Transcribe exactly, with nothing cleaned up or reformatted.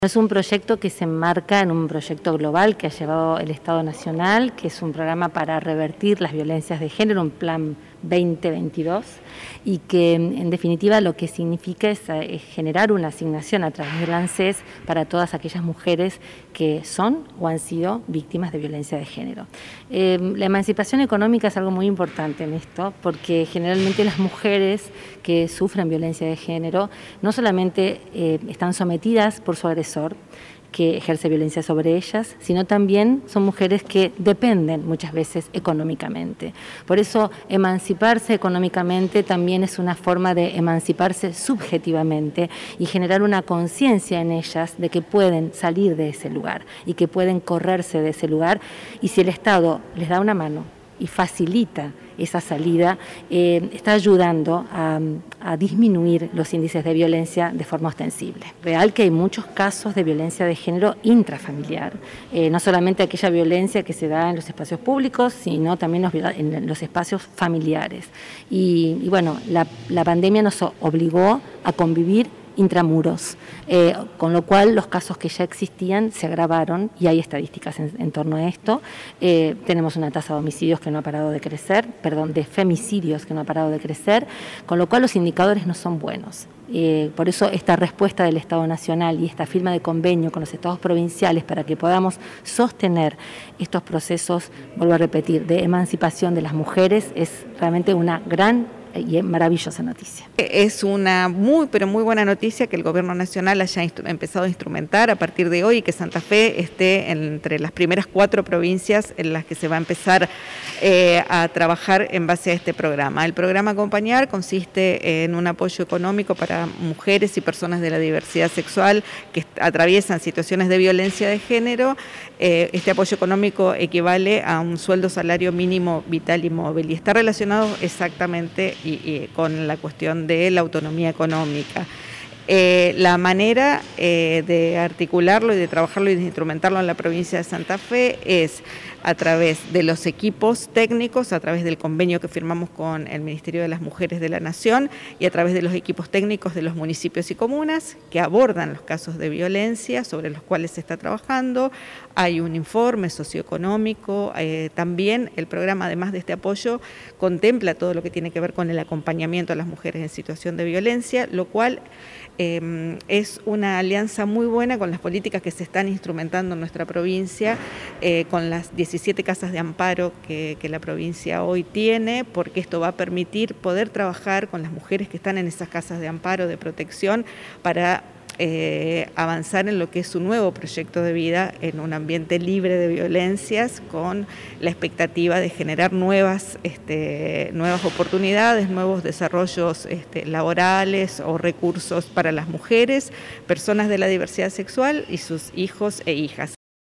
Es un proyecto que se enmarca en un proyecto global que ha llevado el Estado Nacional, que es un programa para revertir las violencias de género, un plan veinte veintidós, y que en definitiva lo que significa es, es generar una asignación a través del ANSES para todas aquellas mujeres que son o han sido víctimas de violencia de género. Eh, la emancipación económica es algo muy importante en esto, porque generalmente las mujeres que sufren violencia de género no solamente eh, están sometidas por su agresor, que ejerce violencia sobre ellas, sino también son mujeres que dependen muchas veces económicamente. Por eso, emanciparse económicamente también es una forma de emanciparse subjetivamente y generar una conciencia en ellas de que pueden salir de ese lugar y que pueden correrse de ese lugar, y si el Estado les da una mano y facilita esa salida, eh, está ayudando a, a disminuir los índices de violencia de forma ostensible. Real que hay muchos casos de violencia de género intrafamiliar, eh, no solamente aquella violencia que se da en los espacios públicos, sino también los, en los espacios familiares. Y, y bueno, la, la pandemia nos obligó a convivir intramuros, eh, con lo cual los casos que ya existían se agravaron y hay estadísticas en, en torno a esto. Eh, tenemos una tasa de homicidios que no ha parado de crecer, perdón, de femicidios que no ha parado de crecer, con lo cual los indicadores no son buenos. Eh, por eso esta respuesta del Estado Nacional y esta firma de convenio con los estados provinciales para que podamos sostener estos procesos, vuelvo a repetir, de emancipación de las mujeres es realmente una gran y maravillosa noticia. Es una muy, pero muy buena noticia que el Gobierno Nacional haya empezado a instrumentar a partir de hoy y que Santa Fe esté entre las primeras cuatro provincias en las que se va a empezar eh, a trabajar en base a este programa. El programa Acompañar consiste en un apoyo económico para mujeres y personas de la diversidad sexual que atraviesan situaciones de violencia de género. Eh, este apoyo económico equivale a un sueldo salario mínimo vital y móvil y está relacionado exactamente Y, y con la cuestión de la autonomía económica. Eh, la manera eh, de articularlo y de trabajarlo y de instrumentarlo en la provincia de Santa Fe es a través de los equipos técnicos, a través del convenio que firmamos con el Ministerio de las Mujeres de la Nación y a través de los equipos técnicos de los municipios y comunas que abordan los casos de violencia sobre los cuales se está trabajando. Hay un informe socioeconómico, eh, también el programa, además de este apoyo, contempla todo lo que tiene que ver con el acompañamiento a las mujeres en situación de violencia, lo cual eh, es una alianza muy buena con las políticas que se están instrumentando en nuestra provincia, eh, con las diecisiete casas de amparo que, que la provincia hoy tiene, porque esto va a permitir poder trabajar con las mujeres que están en esas casas de amparo, de protección, para Eh, avanzar en lo que es su nuevo proyecto de vida en un ambiente libre de violencias, con la expectativa de generar nuevas, este, nuevas oportunidades, nuevos desarrollos este, laborales o recursos para las mujeres, personas de la diversidad sexual y sus hijos e hijas.